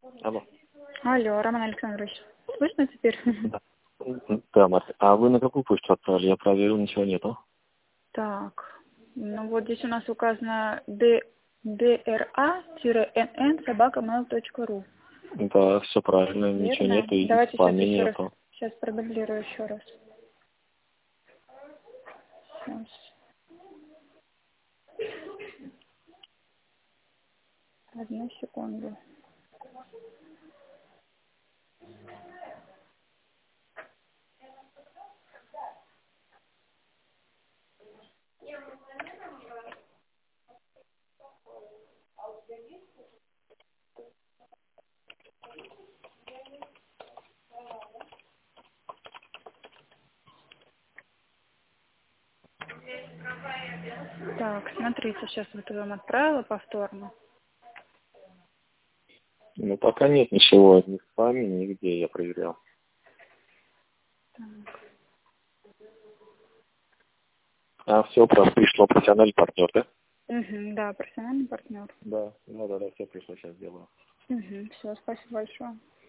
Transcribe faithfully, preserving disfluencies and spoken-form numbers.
Алло. Алло, Роман Александрович. Слышно теперь? Да. Да, Марта. А вы на какую почту отправили? Я проверил, ничего нету. Так. Ну вот здесь у нас указано dra-nn собака mail точка ру. Да, все правильно, ничего Верно? нету, и в Давайте сейчас спаме еще раз. нету. Сейчас продублирую еще раз. Сейчас. Одну секунду. Так, смотрите, сейчас вот я вам отправила повторно. Ну, пока нет ничего, ни в спаме, нигде я проверял. Так. А, все, просто пришло профессиональный партнер, да? Угу, да, профессиональный партнер. Да, да, да, да, все пришло, сейчас сделаю. Угу, все, спасибо большое.